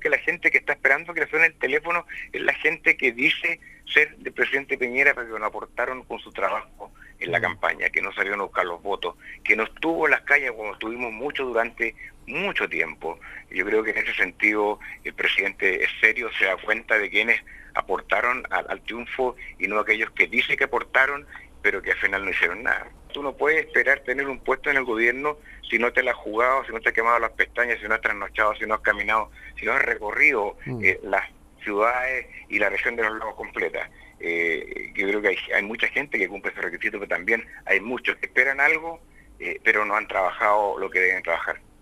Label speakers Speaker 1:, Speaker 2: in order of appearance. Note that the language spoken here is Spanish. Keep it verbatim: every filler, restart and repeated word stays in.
Speaker 1: que la gente que está esperando que le suene el teléfono es la gente que dice ser del presidente Piñera, pero que no aportaron con su trabajo en la campaña, que no salieron a buscar los votos, que no estuvo en las calles como estuvimos mucho durante mucho tiempo. Yo creo que en ese sentido el presidente es serio, se da cuenta de quienes aportaron al, al triunfo y no aquellos que dicen que aportaron, pero que al final no hicieron nada. Tú no puedes esperar tener un puesto en el gobierno si no te la has jugado, si no te has quemado las pestañas, si no has trasnochado, si no has caminado, si no has recorrido eh, las ciudades y la región de los lagos completa. Eh, yo creo que hay, hay mucha gente que cumple ese requisito, pero también hay muchos que esperan algo, eh, pero no han trabajado lo que deben trabajar.